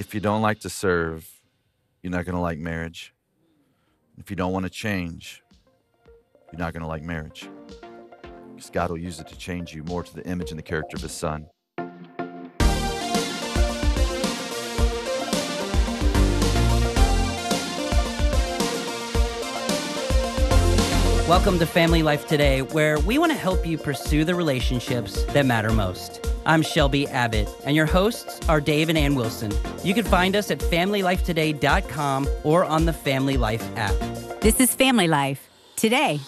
If you don't like to serve, you're not going to like marriage. If you don't want to change, you're not going to like marriage. Because God will use it to change you more to the image and the character of his son. Welcome to Family Life Today, where we want to help you pursue the relationships that matter most. I'm Shelby Abbott, and your hosts are Dave and Ann Wilson. You can find us at FamilyLifeToday.com or on the Family Life app. This is Family Life Today.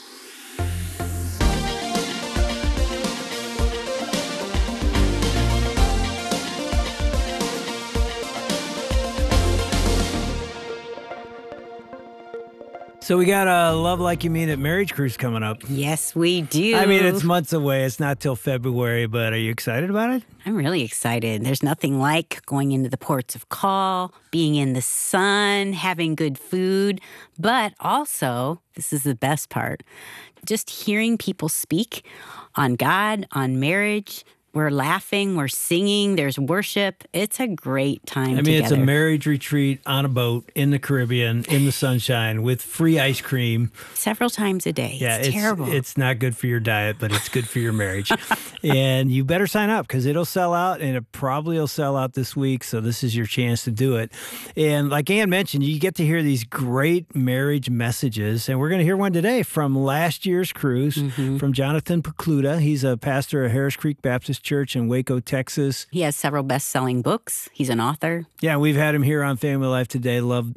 So we got a Love Like You Mean It marriage cruise coming up. Yes, we do. I mean, it's months away. It's not till February, but are you excited about it? I'm really excited. There's nothing like going into the ports of call, being in the sun, having good food, but also, this is the best part, just hearing people speak on God, on marriage. We're laughing, we're singing, there's worship. It's a great time together. It's a marriage retreat on a boat in the Caribbean, in the sunshine, with free ice cream. Several times a day. Yeah, it's terrible. It's not good for your diet, but it's good for your marriage. And you better sign up because it'll sell out, and it probably will sell out this week, so this is your chance to do it. And like Ann mentioned, you get to hear these great marriage messages, and we're going to hear one today from last year's cruise from Jonathan Pokluda. He's a pastor at Harris Creek Baptist Church in Waco, Texas. He has several best-selling books. He's an author. Yeah, we've had him here on Family Life Today. Love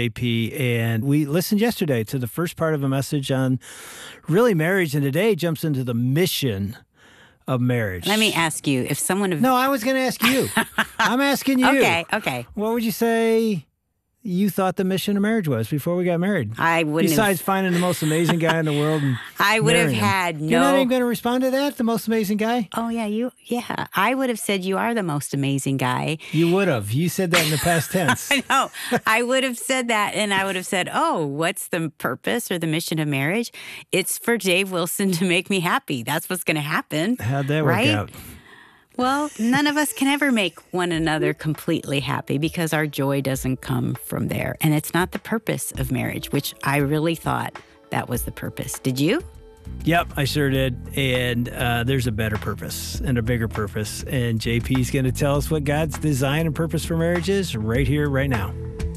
JP. And we listened yesterday to the first part of a message on really marriage, and today jumps into the mission of marriage. Let me ask you, if someone... No, I was going to ask you. I'm asking you. Okay. What would you say you thought the mission of marriage was before we got married? I wouldn't Besides finding the most amazing guy in the world and I would have marrying him. had no... You're not even going to respond to that, the most amazing guy? Oh, yeah. I would have said you are the most amazing guy. You would have. You said that in the past tense. I know. I would have said that, and I would have said, oh, what's the purpose or the mission of marriage? It's for Dave Wilson to make me happy. That's what's going to happen. How'd that work out? Well, none of us can ever make one another completely happy because our joy doesn't come from there. And it's not the purpose of marriage, which I really thought that was the purpose. Did you? Yep, I sure did. And there's a better purpose and a bigger purpose. And JP's going to tell us what God's design and purpose for marriage is right here, right now.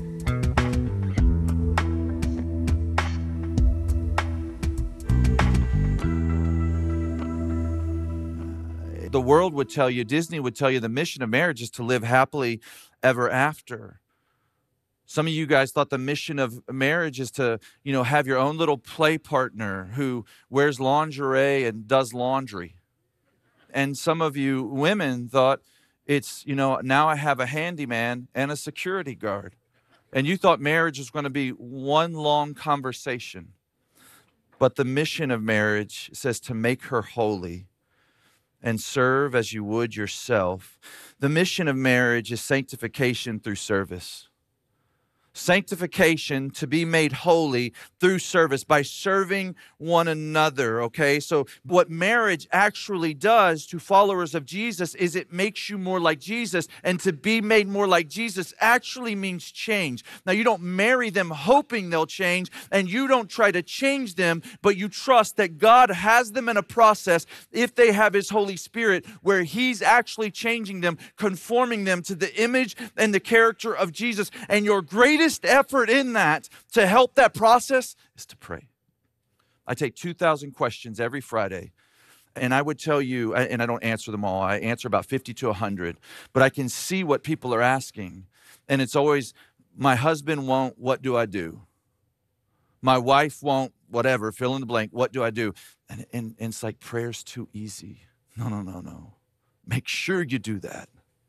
The world would tell you, Disney would tell you, the mission of marriage is to live happily ever after. Some of you guys thought the mission of marriage is to, have your own little play partner who wears lingerie and does laundry. And some of you women thought it's, now I have a handyman and a security guard. And you thought marriage was going to be one long conversation. But the mission of marriage says to make her holy and serve as you would yourself. The mission of marriage is sanctification through service. Sanctification, to be made holy through service, by serving one another, okay? So what marriage actually does to followers of Jesus is it makes you more like Jesus, and to be made more like Jesus actually means change. Now, you don't marry them hoping they'll change, and you don't try to change them, but you trust that God has them in a process, if they have His Holy Spirit, where He's actually changing them, conforming them to the image and the character of Jesus. And your greatest effort in that, to help that process, is to pray. I take 2,000 questions every Friday, and I would tell you, and I don't answer them all, I answer about 50 to 100, but I can see what people are asking. And it's always, my husband won't, what do I do? My wife won't, whatever, fill in the blank, what do I do? And it's like, prayer's too easy. No. Make sure you do that.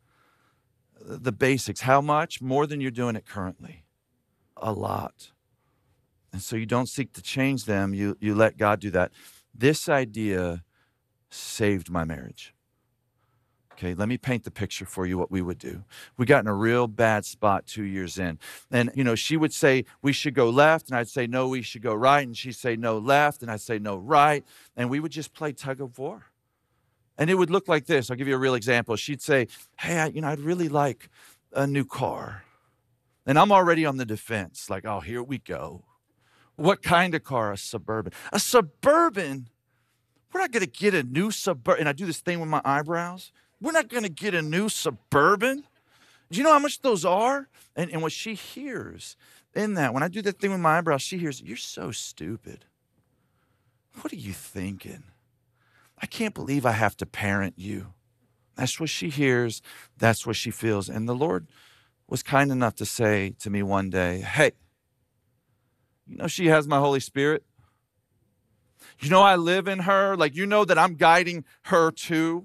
The basics. How much? More than you're doing it currently. A lot. And so you don't seek to change them. You let God do that. This idea saved my marriage. Okay, let me paint the picture for you what we would do. We got in a real bad spot 2 years in. And, she would say, we should go left. And I'd say, no, we should go right. And she'd say, no, left. And I'd say, no, right. And we would just play tug of war. And it would look like this. I'll give you a real example. She'd say, hey, I'd really like a new car. And I'm already on the defense, like, oh, here we go. What kind of car? A Suburban. A Suburban? We're not going to get a new Suburban. And I do this thing with my eyebrows. We're not going to get a new Suburban. Do you know how much those are? And what she hears in that, when I do that thing with my eyebrows, she hears, you're so stupid. What are you thinking? I can't believe I have to parent you. That's what she hears. That's what she feels. And the Lord was kind enough to say to me one day, hey, you know she has my Holy Spirit? You know I live in her? Like, you know that I'm guiding her too?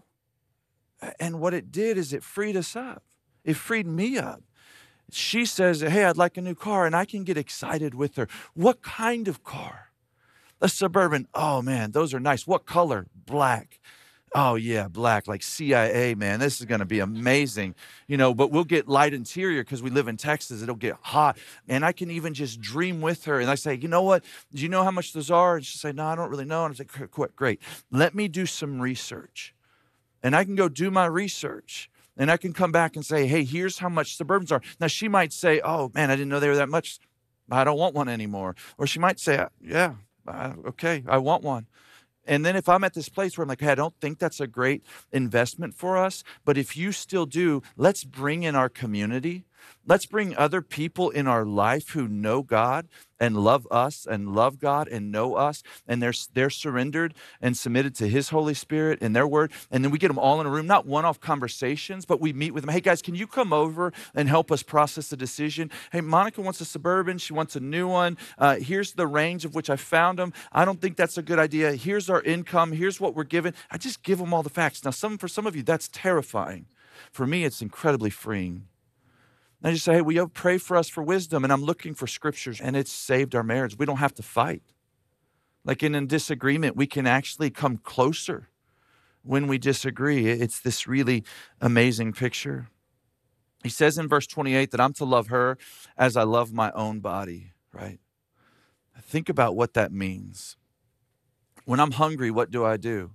And what it did is it freed us up. It freed me up. She says, hey, I'd like a new car, and I can get excited with her. What kind of car? A Suburban. Oh, man, those are nice. What color? Black. Oh, yeah, black, like CIA, man. This is going to be amazing. You know, but we'll get light interior because we live in Texas. It'll get hot. And I can even just dream with her. And I say, you know what? Do you know how much those are? And she'll say, no, I don't really know. And I say, great. Let me do some research. And I can go do my research. And I can come back and say, hey, here's how much Suburbans are. Now, she might say, oh, man, I didn't know they were that much. I don't want one anymore. Or she might say, yeah, okay, I want one. And then if I'm at this place where I'm like, hey, I don't think that's a great investment for us, but if you still do, let's bring in our community. Let's bring other people in our life who know God and love us and love God and know us, and they're surrendered and submitted to His Holy Spirit and their word. And then we get them all in a room, not one-off conversations, but we meet with them. Hey, guys, can you come over and help us process the decision? Hey, Monica wants a Suburban. She wants a new one. Here's the range of which I found them. I don't think that's a good idea. Here's our income. Here's what we're given. I just give them all the facts. Now, for some of you, that's terrifying. For me, it's incredibly freeing. And I just say, hey, will you pray for us for wisdom? And I'm looking for scriptures, and it's saved our marriage. We don't have to fight. Like in a disagreement, we can actually come closer when we disagree. It's this really amazing picture. He says in verse 28 that I'm to love her as I love my own body, right? Think about what that means. When I'm hungry, what do?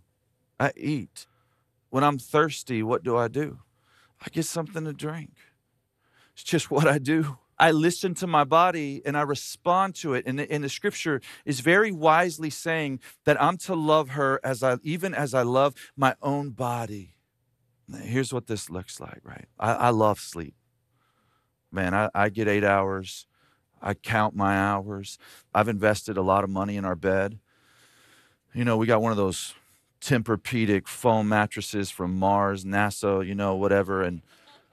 I eat. When I'm thirsty, what do? I get something to drink. It's just what I do. I listen to my body and I respond to it. And the scripture is very wisely saying that I'm to love her even as I love my own body. Now, here's what this looks like, right? I love sleep. Man, I get 8 hours. I count my hours. I've invested a lot of money in our bed. You know, we got one of those Tempur-Pedic foam mattresses from Mars, NASA, you know, whatever. And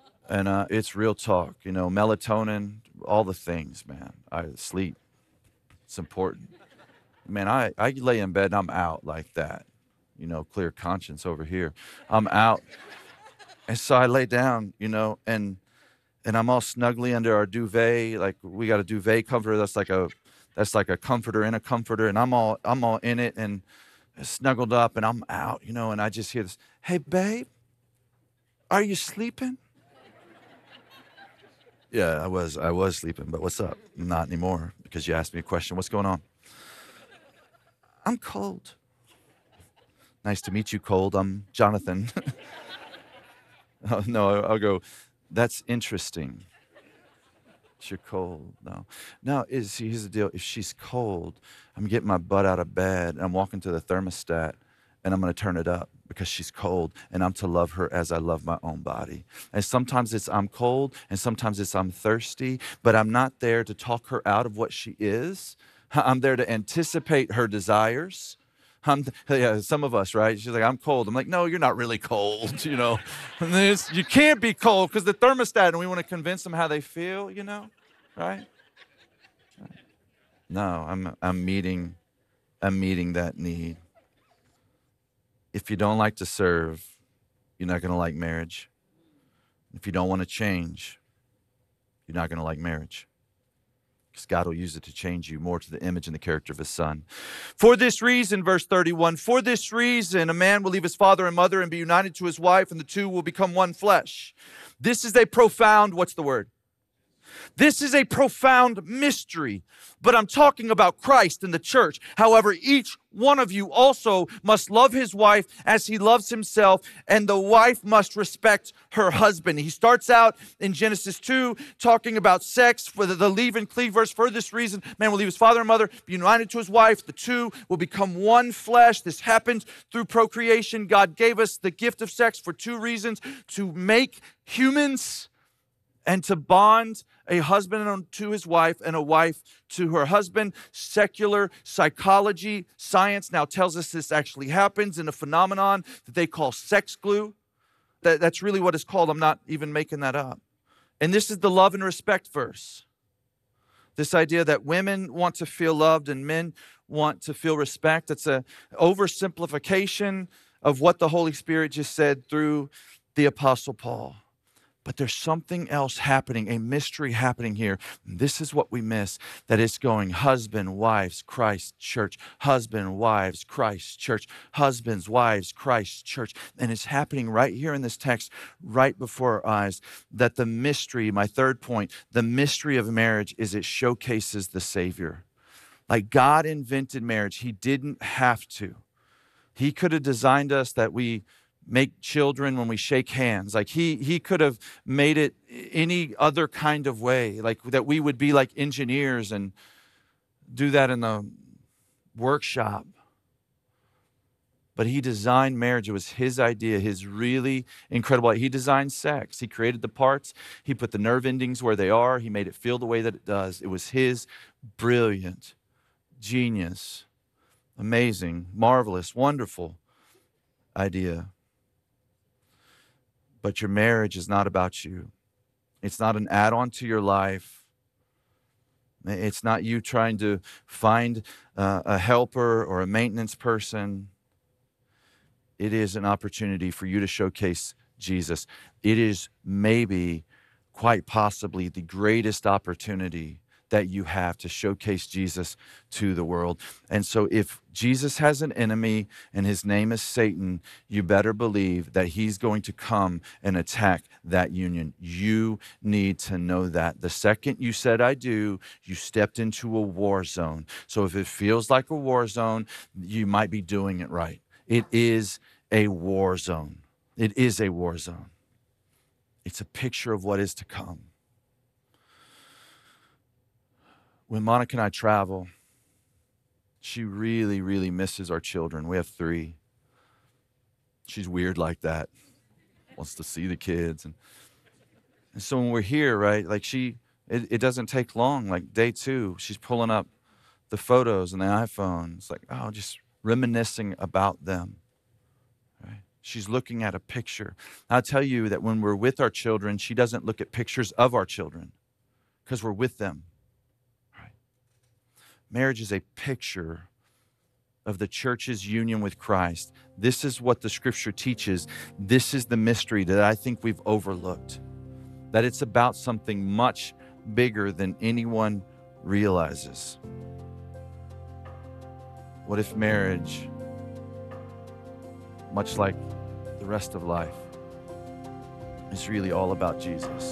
it's real talk, you know, melatonin, all the things, man. I sleep. It's important. Man, I lay in bed and I'm out like that. You know, clear conscience over here. I'm out. And so I lay down, you know, and I'm all snugly under our duvet. Like we got a duvet comforter that's like a comforter in a comforter, and I'm all in it and snuggled up, and I'm out, you know, and I just hear this, hey, babe, are you sleeping? Yeah, I was sleeping, but what's up? Not anymore, because you asked me a question. What's going on? I'm cold. Nice to meet you, cold. I'm Jonathan. Oh, no, I'll go, that's interesting. You're cold. No, here's the deal. If she's cold, I'm getting my butt out of bed, and I'm walking to the thermostat, and I'm going to turn it up because she's cold, and I'm to love her as I love my own body. And sometimes it's I'm cold, and sometimes it's I'm thirsty, but I'm not there to talk her out of what she is. I'm there to anticipate her desires. Yeah, some of us, right? She's like, I'm cold. I'm like, no, you're not really cold, you know. You can't be cold because the thermostat, and we want to convince them how they feel, you know, right? No, I'm meeting that need. If you don't like to serve, you're not going to like marriage. If you don't want to change, you're not going to like marriage. Because God will use it to change you more to the image and the character of His Son. For this reason, verse 31, for this reason, a man will leave his father and mother and be united to his wife, and the two will become one flesh. This is a profound, what's the word? This is a profound mystery, but I'm talking about Christ and the church. However, each one of you also must love his wife as he loves himself, and the wife must respect her husband. He starts out in Genesis 2 talking about sex, for the leave and cleave verse. For this reason, man will leave his father and mother, be united to his wife. The two will become one flesh. This happens through procreation. God gave us the gift of sex for two reasons: to make humans and to bond a husband to his wife and a wife to her husband. Secular psychology, science now tells us this actually happens in a phenomenon that they call sex glue. That's really what it's called. I'm not even making that up. And this is the love and respect verse. This idea that women want to feel loved and men want to feel respect. It's an oversimplification of what the Holy Spirit just said through the Apostle Paul. But there's something else happening, a mystery happening here. And this is what we miss, that it's going husband, wives, Christ, church, husband, wives, Christ, church, husbands, wives, Christ, church. And it's happening right here in this text, right before our eyes, that the mystery, my third point, the mystery of marriage is it showcases the Savior. Like God invented marriage. He didn't have to. He could have designed us that we make children when we shake hands. Like he could have made it any other kind of way, like that we would be like engineers and do that in the workshop. But he designed marriage. It was his idea, his really incredible. He designed sex. He created the parts. He put the nerve endings where they are. He made it feel the way that it does. It was his brilliant, genius, amazing, marvelous, wonderful idea. But your marriage is not about you. It's not an add-on to your life. It's not you trying to find a helper or a maintenance person. It is an opportunity for you to showcase Jesus. It is maybe, quite possibly, the greatest opportunity that you have to showcase Jesus to the world. And so if Jesus has an enemy and his name is Satan, you better believe that he's going to come and attack that union. You need to know that. The second you said, I do, you stepped into a war zone. So if it feels like a war zone, you might be doing it right. It is a war zone. It is a war zone. It's a picture of what is to come. When Monica and I travel, she really, really misses our children. We have 3. She's weird like that. Wants to see the kids. And so when we're here, right, like it doesn't take long. Like day 2, she's pulling up the photos on the iPhone. It's like, oh, just reminiscing about them. Right? She's looking at a picture. I'll tell you that when we're with our children, she doesn't look at pictures of our children because we're with them. Marriage is a picture of the church's union with Christ. This is what the scripture teaches. This is the mystery that I think we've overlooked, that it's about something much bigger than anyone realizes. What if marriage, much like the rest of life, is really all about Jesus?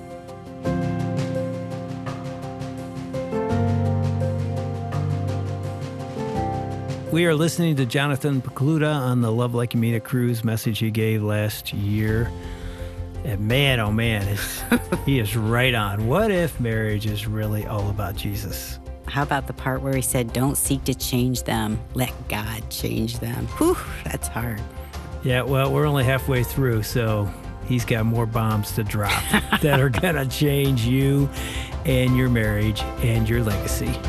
We are listening to Jonathan Pokluda on the Love Like You Mean It cruise message he gave last year. And man, oh man, he is right on. What if marriage is really all about Jesus? How about the part where he said, don't seek to change them, let God change them? Whew, that's hard. Yeah, well, we're only halfway through, so he's got more bombs to drop that are going to change you and your marriage and your legacy.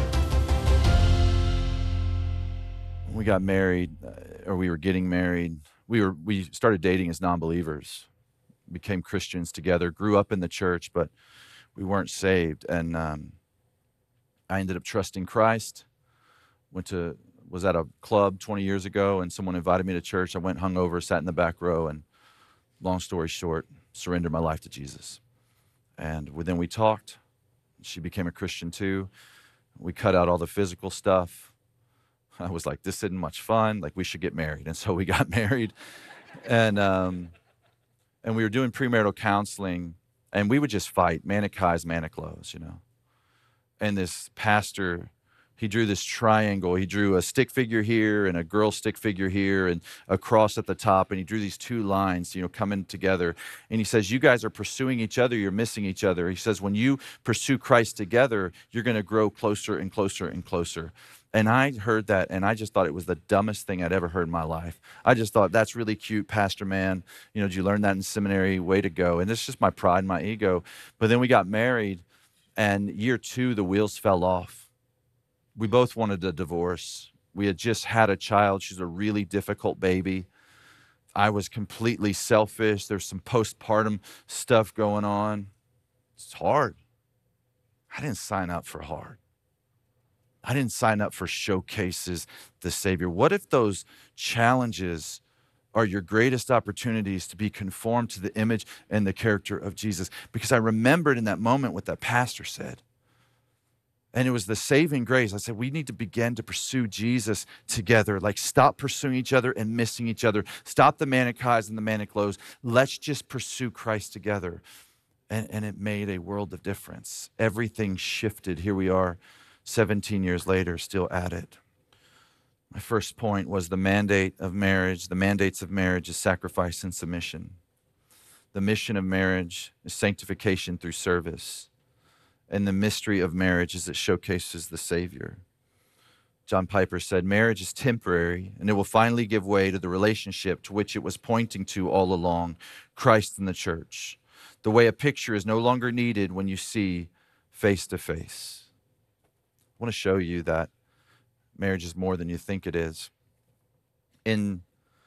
We got married, or we were getting married. We started dating as non-believers, became Christians together, grew up in the church, but we weren't saved. And I ended up trusting Christ. Was at a club 20 years ago, and someone invited me to church. I went hungover, sat in the back row, and long story short, surrendered my life to Jesus. And then we talked. She became a Christian too. We cut out all the physical stuff. I was like, this isn't much fun. Like, we should get married. And so we got married. And we were doing premarital counseling. And we would just fight, manic highs, manic lows, you know. And this pastor, he drew this triangle. He drew a stick figure here and a girl stick figure here and a cross at the top. And he drew these two lines, you know, coming together. And he says, you guys are pursuing each other. You're missing each other. He says, when you pursue Christ together, you're going to grow closer and closer and closer. And I heard that, and I just thought it was the dumbest thing I'd ever heard in my life. I just thought, that's really cute, Pastor man. You know, did you learn that in seminary? Way to go. And this is just my pride and my ego. But then we got married, and year 2, the wheels fell off. We both wanted a divorce. We had just had a child. She's a really difficult baby. I was completely selfish. There's some postpartum stuff going on. It's hard. I didn't sign up for hard. I didn't sign up for showcases the Savior. What if those challenges are your greatest opportunities to be conformed to the image and the character of Jesus? Because I remembered in that moment what that pastor said. And it was the saving grace. I said, we need to begin to pursue Jesus together. Like, stop pursuing each other and missing each other. Stop the manic highs and the manic lows. Let's just pursue Christ together. And it made a world of difference. Everything shifted. Here we are, 17 years later, still at it. My first point was the mandate of marriage. The mandates of marriage is sacrifice and submission. The mission of marriage is sanctification through service. And the mystery of marriage is it showcases the Savior. John Piper said, marriage is temporary, and it will finally give way to the relationship to which it was pointing to all along, Christ and the church. The way a picture is no longer needed when you see face to face. I want to show you that marriage is more than you think it is. In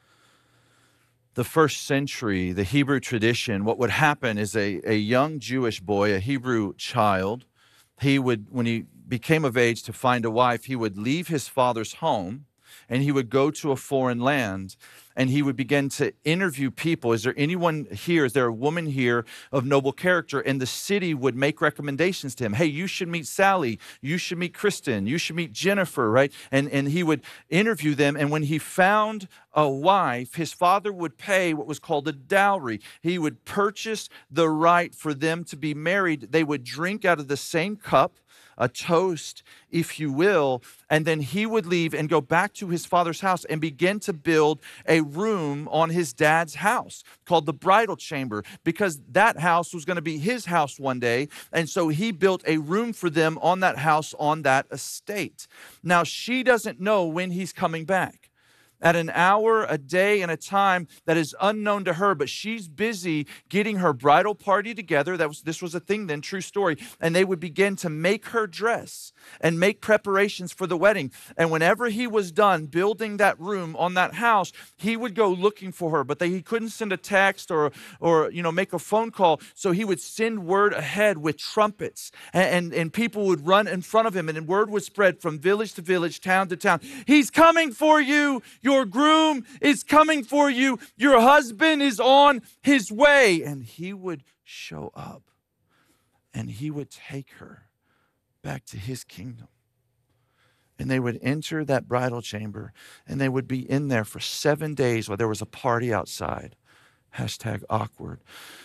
the first century, the Hebrew tradition, what would happen is a young Jewish boy, a Hebrew child, he would, when he became of age to find a wife, he would leave his father's home and he would go to a foreign land and he would begin to interview people. Is there anyone here? Is there a woman here of noble character? And the city would make recommendations to him. Hey, you should meet Sally. You should meet Kristen. You should meet Jennifer, right? And he would interview them. And when he found a wife, his father would pay what was called a dowry. He would purchase the right for them to be married. They would drink out of the same cup, a toast, if you will, and then he would leave and go back to his father's house and begin to build a room on his dad's house called the bridal chamber, because that house was going to be his house one day. And so he built a room for them on that house, on that estate. Now, she doesn't know when he's coming back. At an hour, a day, and a time that is unknown to her, but she's busy getting her bridal party together. This was a thing then, true story. And they would begin to make her dress and make preparations for the wedding. And whenever he was done building that room on that house, he would go looking for her, but he couldn't send a text or make a phone call. So he would send word ahead with trumpets, and people would run in front of him, and word would spread from village to village, town to town. He's coming for you. Your groom is coming for you. Your husband is on his way. And he would show up and he would take her back to his kingdom. And they would enter that bridal chamber and they would be in there for 7 days while there was a party outside. #awkward.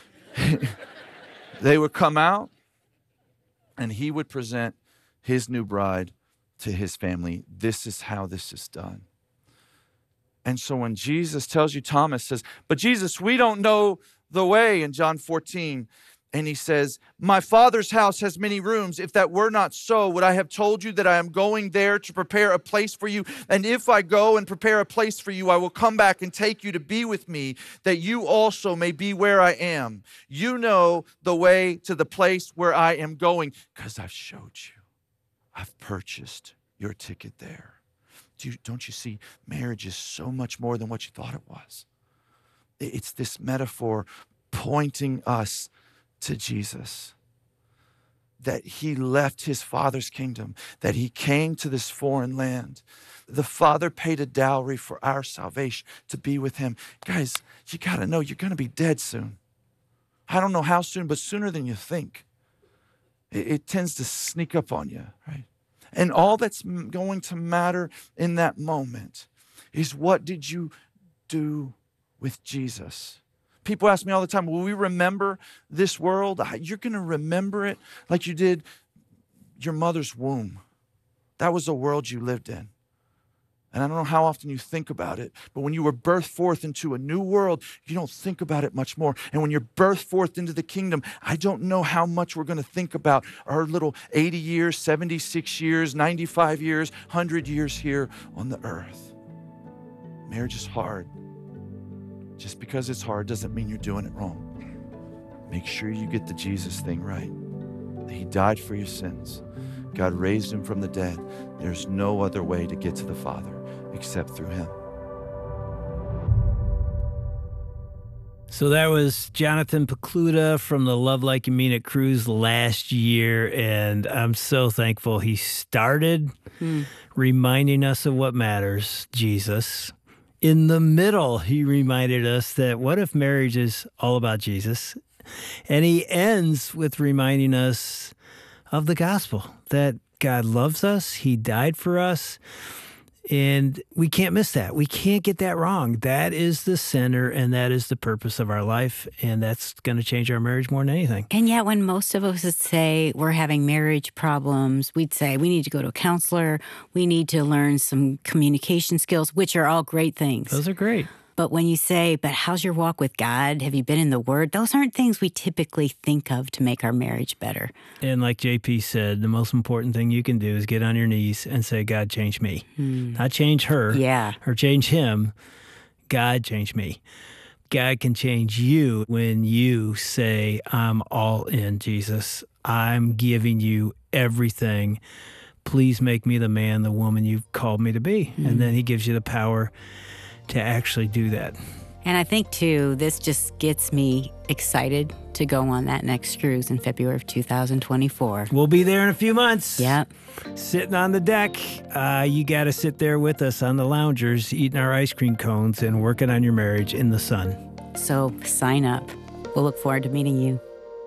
They would come out and he would present his new bride to his family. This is how this is done. And so when Jesus tells you, Thomas says, but Jesus, we don't know the way in John 14. And he says, my Father's house has many rooms. If that were not so, would I have told you that I am going there to prepare a place for you? And if I go and prepare a place for you, I will come back and take you to be with me, that you also may be where I am. You know the way to the place where I am going, because I've showed you. I've purchased your ticket there. Don't you see, marriage is so much more than what you thought it was. It's this metaphor pointing us to Jesus, that he left his Father's kingdom, that he came to this foreign land. The Father paid a dowry for our salvation to be with him. Guys, you got to know you're going to be dead soon. I don't know how soon, but sooner than you think. It tends to sneak up on you, right? And all that's going to matter in that moment is, what did you do with Jesus? People ask me all the time, will we remember this world? You're going to remember it like you did your mother's womb. That was the world you lived in. And I don't know how often you think about it, but when you were birthed forth into a new world, you don't think about it much more. And when you're birthed forth into the kingdom, I don't know how much we're going to think about our little 80 years, 76 years, 95 years, 100 years here on the earth. Marriage is hard. Just because it's hard doesn't mean you're doing it wrong. Make sure you get the Jesus thing right. He died for your sins. God raised him from the dead. There's no other way to get to the Father except through him. So that was Jonathan Pokluda from the Love Like You Mean It cruise last year, and I'm so thankful he started reminding us of what matters, Jesus. In the middle, he reminded us that what if marriage is all about Jesus? And he ends with reminding us of the gospel, that God loves us, he died for us, and we can't miss that. We can't get that wrong. That is the center, and that is the purpose of our life, and that's going to change our marriage more than anything. And yet when most of us would say we're having marriage problems, we'd say we need to go to a counselor, we need to learn some communication skills, which are all great things. Those are great. But when you say, but how's your walk with God? Have you been in the Word? Those aren't things we typically think of to make our marriage better. And like JP said, the most important thing you can do is get on your knees and say, God, change me. Not change her or change him. God, change me. God can change you when you say, I'm all in, Jesus. I'm giving you everything. Please make me the man, the woman you've called me to be. And then he gives you the power to actually do that. And I think, too, this just gets me excited to go on that next cruise in February of 2024. We'll be there in a few months. Yep. Sitting on the deck. You got to sit there with us on the loungers, eating our ice cream cones and working on your marriage in the sun. So sign up. We'll look forward to meeting you.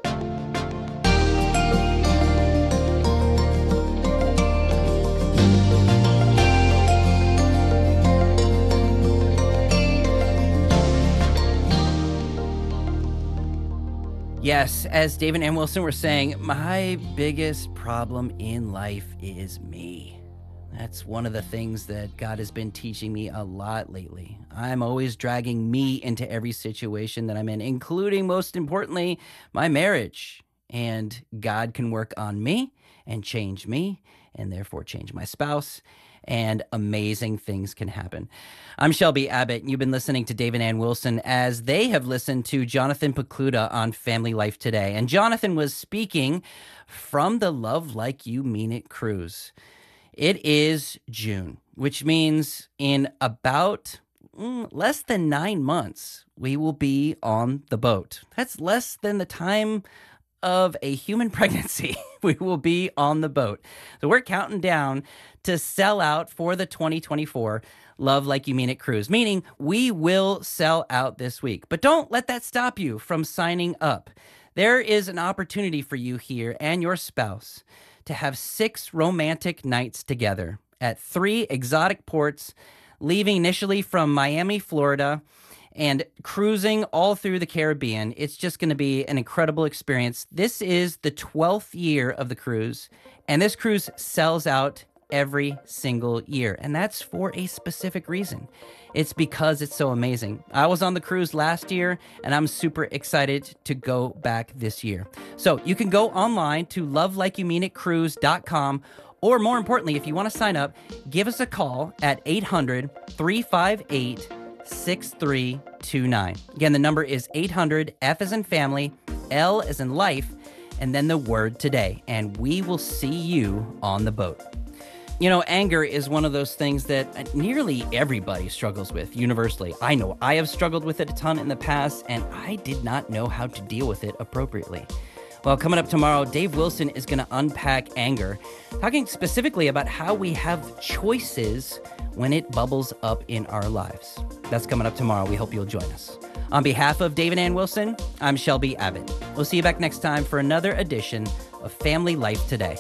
Yes, as David and Wilson were saying, my biggest problem in life is me. That's one of the things that God has been teaching me a lot lately. I'm always dragging me into every situation that I'm in, including, most importantly, my marriage. And God can work on me and change me, and therefore change my spouse, and amazing things can happen. I'm Shelby Abbott, and you've been listening to Dave and Ann Wilson as they have listened to Jonathan Pokluda on Family Life Today. And Jonathan was speaking from the Love Like You Mean It cruise. It is June, which means in about less than 9 months, we will be on the boat. That's less than the time of a human pregnancy. We will be on the boat. So we're counting down to sell out for the 2024 Love Like You Mean It cruise, meaning we will sell out this week. But don't let that stop you from signing up. There is an opportunity for you here and your spouse to have 6 romantic nights together at 3 exotic ports, leaving initially from Miami, Florida, and cruising all through the Caribbean. It's just going to be an incredible experience. This is the 12th year of the cruise, and this cruise sells out every single year, and that's for a specific reason. It's because it's so amazing. I was on the cruise last year, and I'm super excited to go back this year. So you can go online to lovelikeyoumeanitcruise.com, or more importantly, if you want to sign up, give us a call at 800-358-6329. Again, the number is 800, F as in family, L as in life, and then the word today. And we will see you on the boat. You know, anger is one of those things that nearly everybody struggles with universally. I know I have struggled with it a ton in the past, and I did not know how to deal with it appropriately. Well, coming up tomorrow, Dave Wilson is going to unpack anger, talking specifically about how we have choices when it bubbles up in our lives. That's coming up tomorrow. We hope you'll join us. On behalf of Dave and Ann Wilson, I'm Shelby Abbott. We'll see you back next time for another edition of Family Life Today.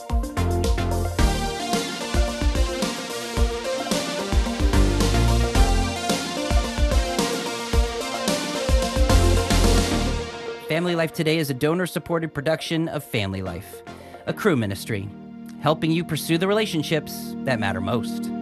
Life Today is a donor-supported production of Family Life, a Cru ministry, helping you pursue the relationships that matter most.